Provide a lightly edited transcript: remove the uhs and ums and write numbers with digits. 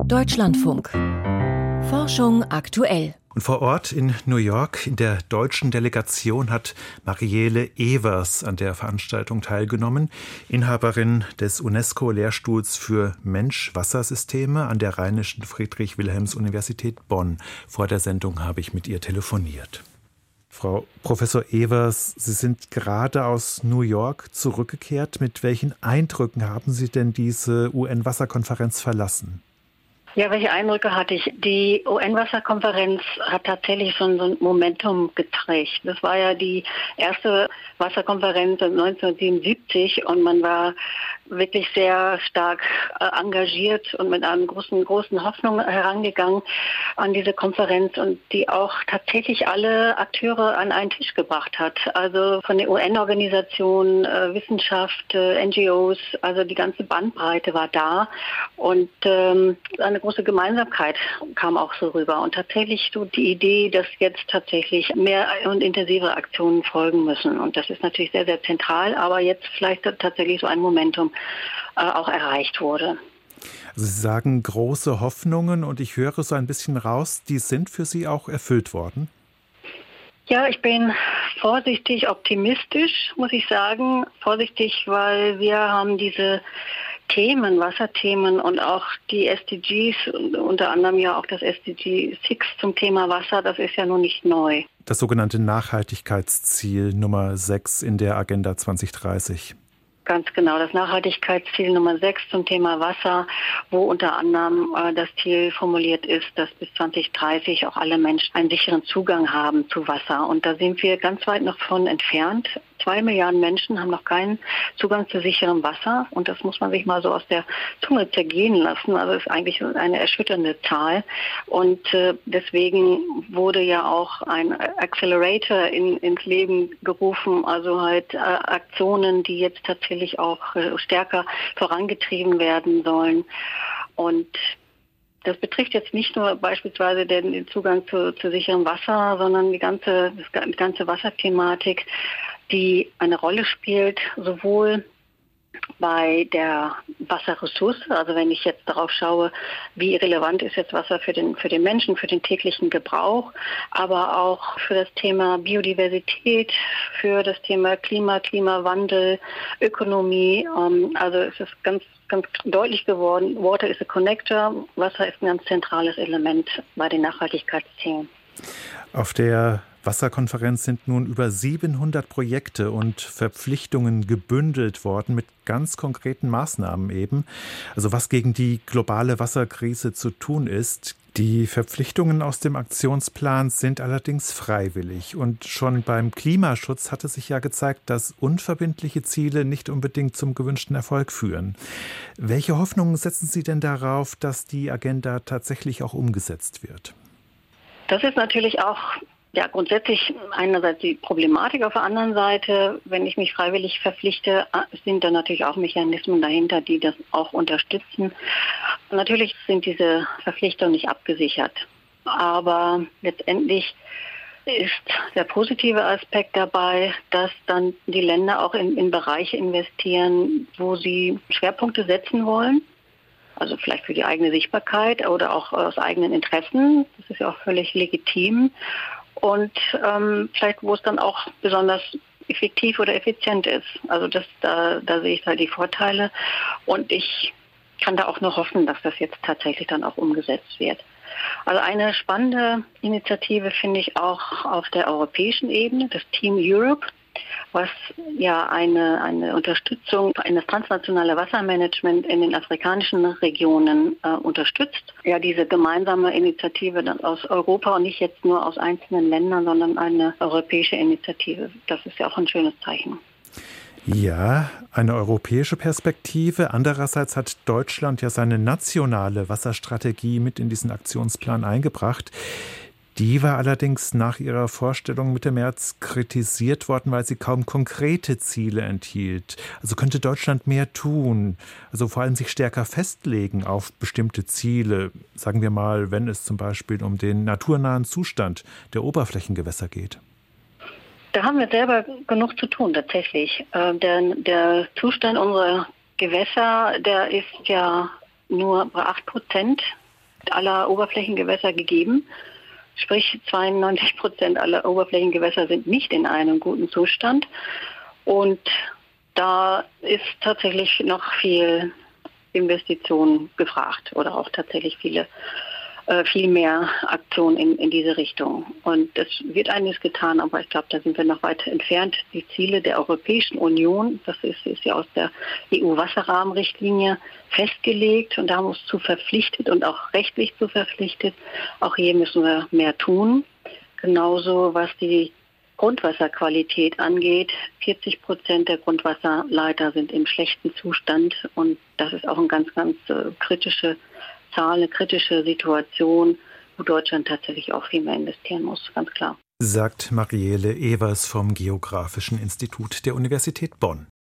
Deutschlandfunk. Forschung aktuell. Und vor Ort in New York, in der deutschen Delegation, hat Marielle Evers an der Veranstaltung teilgenommen, Inhaberin des UNESCO-Lehrstuhls für Mensch-Wassersysteme an der Rheinischen Friedrich-Wilhelms-Universität Bonn. Vor der Sendung habe ich mit ihr telefoniert. Frau Professor Evers, Sie sind gerade aus New York zurückgekehrt. Mit welchen Eindrücken haben Sie denn diese UN-Wasserkonferenz verlassen? Ja, welche Eindrücke hatte ich? Die UN-Wasserkonferenz hat tatsächlich so ein Momentum geprägt. Das war ja die erste Wasserkonferenz 1977 und man war wirklich sehr stark engagiert und mit einer großen Hoffnung herangegangen an diese Konferenz und die auch tatsächlich alle Akteure an einen Tisch gebracht hat. Also von der UN-Organisation, Wissenschaft, NGOs, also die ganze Bandbreite war da und eine große Gemeinsamkeit kam auch so rüber. Und tatsächlich so die Idee, dass jetzt tatsächlich mehr und intensivere Aktionen folgen müssen. Und das ist natürlich sehr, sehr zentral, aber jetzt vielleicht tatsächlich so ein Momentum auch erreicht wurde. Also Sie sagen große Hoffnungen und ich höre so ein bisschen raus, die sind für Sie auch erfüllt worden? Ja, ich bin vorsichtig optimistisch, muss ich sagen. Vorsichtig, weil wir haben diese Themen, Wasserthemen und auch die SDGs, unter anderem ja auch das SDG 6 zum Thema Wasser, das ist ja nun nicht neu. Das sogenannte Nachhaltigkeitsziel Nummer 6 in der Agenda 2030. Ganz genau, das Nachhaltigkeitsziel Nummer 6 zum Thema Wasser, wo unter anderem das Ziel formuliert ist, dass bis 2030 auch alle Menschen einen sicheren Zugang haben zu Wasser. Und da sind wir ganz weit noch von entfernt. 2 Milliarden Menschen haben noch keinen Zugang zu sicherem Wasser. Und das muss man sich mal so aus der Zunge zergehen lassen. Also ist eigentlich eine erschütternde Zahl. Und deswegen wurde ja auch ein Accelerator ins Leben gerufen. Also halt Aktionen, die jetzt tatsächlich auch stärker vorangetrieben werden sollen. Und das betrifft jetzt nicht nur beispielsweise den Zugang zu sicherem Wasser, sondern die ganze Wasserthematik, die eine Rolle spielt, sowohl bei der Wasserressource, also wenn ich jetzt darauf schaue, wie relevant ist jetzt Wasser für den Menschen, für den täglichen Gebrauch, aber auch für das Thema Biodiversität, für das Thema Klimawandel, Ökonomie. Also es ist ganz deutlich geworden, Water is a connector, Wasser ist ein ganz zentrales Element bei den Nachhaltigkeitsthemen. Auf der Wasserkonferenz sind nun über 700 Projekte und Verpflichtungen gebündelt worden mit ganz konkreten Maßnahmen eben. Also was gegen die globale Wasserkrise zu tun ist. Die Verpflichtungen aus dem Aktionsplan sind allerdings freiwillig. Und schon beim Klimaschutz hatte sich ja gezeigt, dass unverbindliche Ziele nicht unbedingt zum gewünschten Erfolg führen. Welche Hoffnungen setzen Sie denn darauf, dass die Agenda tatsächlich auch umgesetzt wird? Das ist natürlich auch grundsätzlich einerseits die Problematik, auf der anderen Seite, wenn ich mich freiwillig verpflichte, sind da natürlich auch Mechanismen dahinter, die das auch unterstützen. Natürlich sind diese Verpflichtungen nicht abgesichert, aber letztendlich ist der positive Aspekt dabei, dass dann die Länder auch in Bereiche investieren, wo sie Schwerpunkte setzen wollen. Also vielleicht für die eigene Sichtbarkeit oder auch aus eigenen Interessen. Das ist ja auch völlig legitim. Und vielleicht, wo es dann auch besonders effektiv oder effizient ist. Also da sehe ich halt die Vorteile. Und ich kann da auch nur hoffen, dass das jetzt tatsächlich dann auch umgesetzt wird. Also eine spannende Initiative finde ich auch auf der europäischen Ebene, das Team Europe, was ja eine Unterstützung, eine transnationale Wassermanagement in den afrikanischen Regionen unterstützt. Ja, diese gemeinsame Initiative dann aus Europa und nicht jetzt nur aus einzelnen Ländern, sondern eine europäische Initiative. Das ist ja auch ein schönes Zeichen. Ja, eine europäische Perspektive. Andererseits hat Deutschland ja seine nationale Wasserstrategie mit in diesen Aktionsplan eingebracht. Die war allerdings nach ihrer Vorstellung Mitte März kritisiert worden, weil sie kaum konkrete Ziele enthielt. Also könnte Deutschland mehr tun, also vor allem sich stärker festlegen auf bestimmte Ziele, sagen wir mal, wenn es zum Beispiel um den naturnahen Zustand der Oberflächengewässer geht. Da haben wir selber genug zu tun, tatsächlich. Der Zustand unserer Gewässer, der ist ja nur bei 8% aller Oberflächengewässer gegeben. Sprich, 92% aller Oberflächengewässer sind nicht in einem guten Zustand. Und da ist tatsächlich noch viel Investitionen gefragt oder auch tatsächlich viel mehr Aktionen in diese Richtung. Und es wird einiges getan, aber ich glaube, da sind wir noch weit entfernt. Die Ziele der Europäischen Union, das ist ja aus der EU-Wasserrahmenrichtlinie festgelegt und da haben wir uns zu verpflichtet und auch rechtlich zu verpflichtet. Auch hier müssen wir mehr tun. Genauso was die Grundwasserqualität angeht. 40% der Grundwasserleiter sind im schlechten Zustand und das ist auch eine ganz kritische Zahl, eine kritische Situation, wo Deutschland tatsächlich auch viel mehr investieren muss, ganz klar. Sagt Marielle Evers vom Geographischen Institut der Universität Bonn.